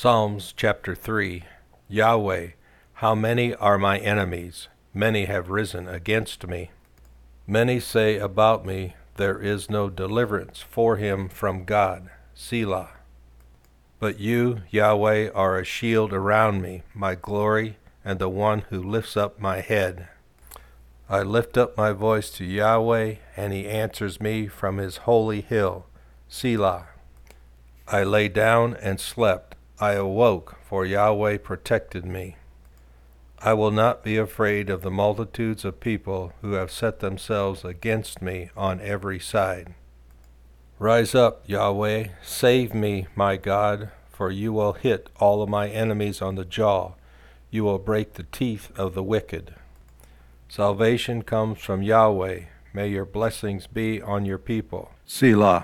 Psalms chapter 3. Yahweh, how many are my enemies? Many have risen against me. Many say about me, there is no deliverance for him from God. Selah. But you, Yahweh, are a shield around me, my glory, and the one who lifts up my head. I lift up my voice to Yahweh, and he answers me from his holy hill. Selah. I lay down and slept. I awoke, for Yahweh protected me. I will not be afraid of the multitudes of people who have set themselves against me on every side. Rise up, Yahweh, save me, my God, for you will hit all of my enemies on the jaw. You will break the teeth of the wicked. Salvation comes from Yahweh. May your blessings be on your people. Selah.